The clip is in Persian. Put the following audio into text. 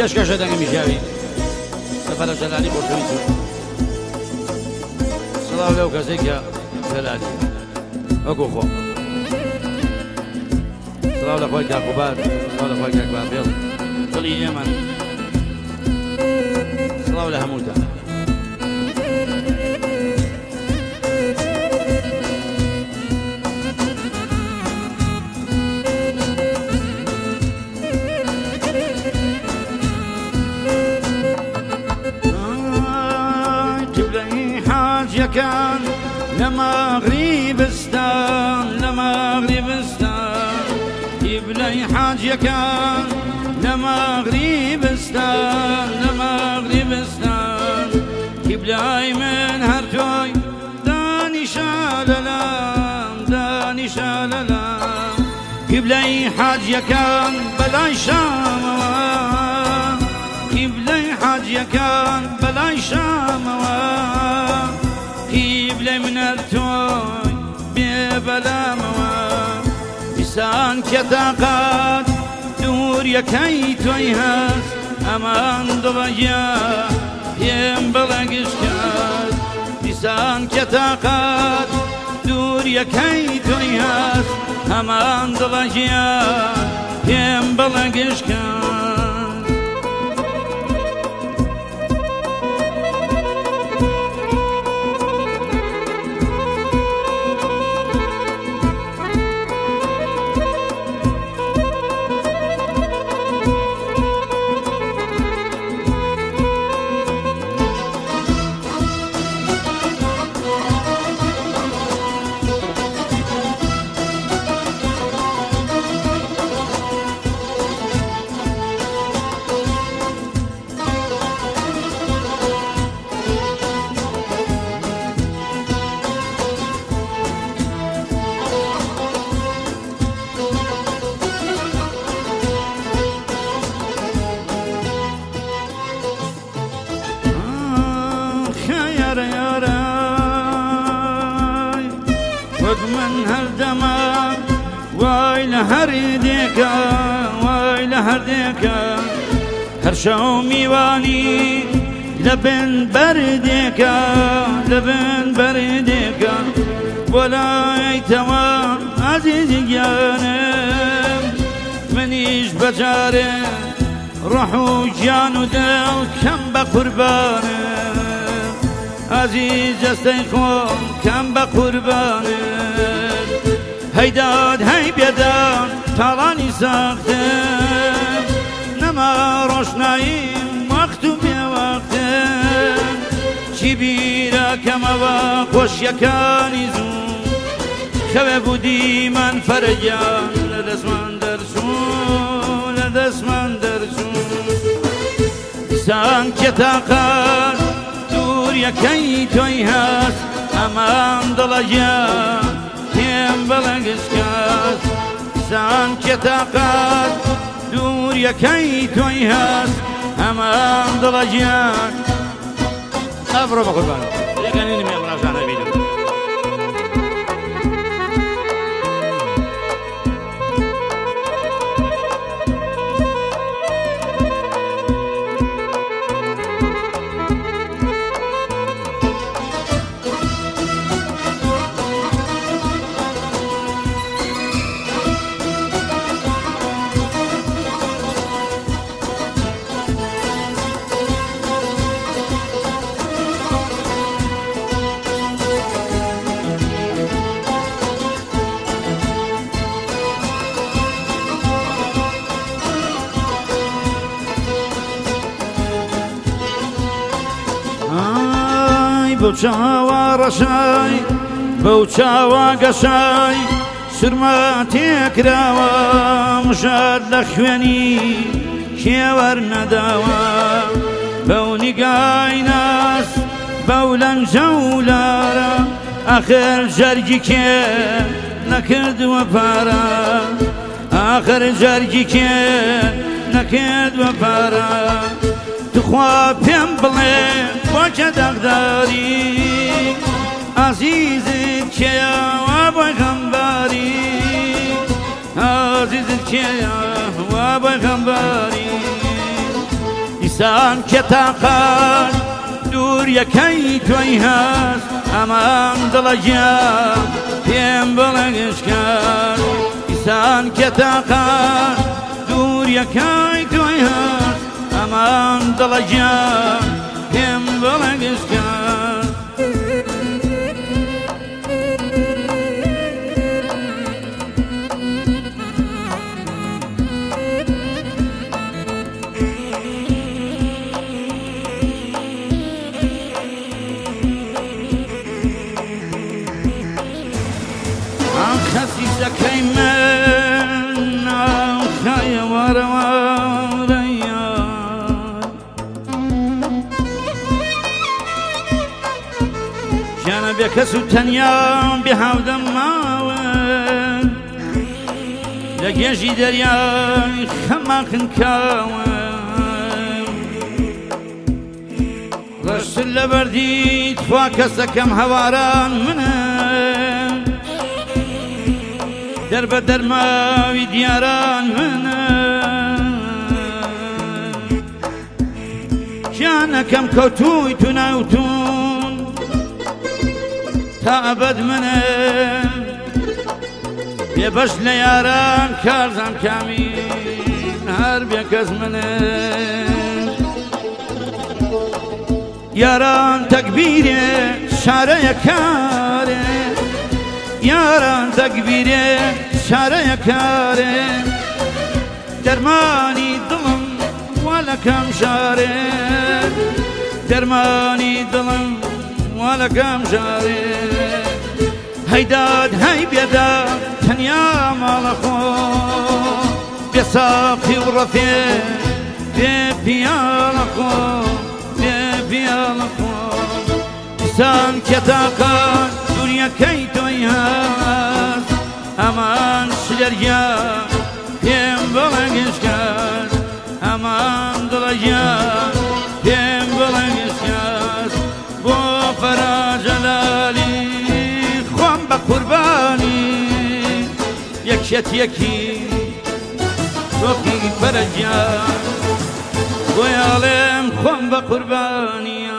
پێشکەشە دەنگە میژاوی سەفەرە جەلالی خۆشەوی چوو سڵاو لەو کەسێکە جەلالی وەکو خۆ سڵاو لە خۆی کاکوبار سڵاو لە خۆی کاکبابێڵ دڵی ئێمە سڵاو لە هەمووتان كان لمغربستان يبلي حاج كان لمغربستان يبلي من هرتوي داني شاللام يبلي حاج كان بلاي شام يبلي حاج كان بلاي شام قبلي من التوي ببلا موان بسان كتاقات دور يكي تويهاس أمان ضغيا ينبلغ إشكاس بسان كتاقات دور يكي تويهاس أمان ضغيا ينبلغ إشكاس من هالدماء ويل هرديكا هرشو ميواني لبن برديكا ولا يتوى عزيزي جانم منيش بجاري روحو جانو دل كم بقربانم عزيز استيقون كم بقربانم هيداد هي بيدان طالاني ساختم نما روشنايم وقتو بوقتم چی بیرا كما وخوش يكاني زون خوه بودي من فرجان لدسمان درسون سان كتاقات دور يكي توي هاس امان دلجان بلغ إشكاس سان كتاقات دور يكي تويهاس أمان ضلجان أفرو بقربان يقنيني من أمراجانا بيدو بوچاوا رشاي بوچاوا قشاي سرما تكراوا مشاد لخواني كيور نداوا بوني قايناس بولن جولارا آخر جرجي كي نكرد وفارا آخر جرجي كي نكرد وفارا تخوا بيم بلين بوجه دغداري عزيزي كيا وبغمباري عزيزي كيا وبغمباري ئیسان کە تاقان دووریەکەی تۆی هەست ئەمان دڵە گیان پێم بڵێ گشکان ئیسان کە تاقان دووریەکەی تۆی هەست ئەمان دڵە گیان پێم بڵێ گشکان خەسیسەکەی من خایە وارەوارەیە گیانە بێ کەس و تەنیا بێ هاودەم ماوە لە گێژی دەریای خەماکن کاوە ڕەشتر لە بەردی توا کەسەکەم هەواران منە دەربە دەرماوی دیاران منە گیانەکەم کەوتووی تو ناوتون تا ئەبەد منە بێبەش لە یاران کارزان کامین هەر بێ کەس منە یاران تەکبیرێ شارەیە کارێ یاران تەکبیرێ شارەیە کارێ دەرمانی دڵم وا لە کام شارێ دەرمانی دڵم وا لە کام شارێ هەیداد هەی بێداد تەنیا ماڵە خۆ بێ ساقی و ڕەفێ بێ پیاڵە خۆ بێ پیاڵە خۆ ئیسان کە تاقان دووریەکەی تۆی هەست ئەمان شلەرگیان پێم بڵێ گشکان ئەمان دڵەگیان پێم بڵێ گشکان بۆ فەراجەلالی خۆم بە قوربانی یەکێتیەکی دۆخی فەرەجیان بۆ یاڵێم خۆم بە قوربانی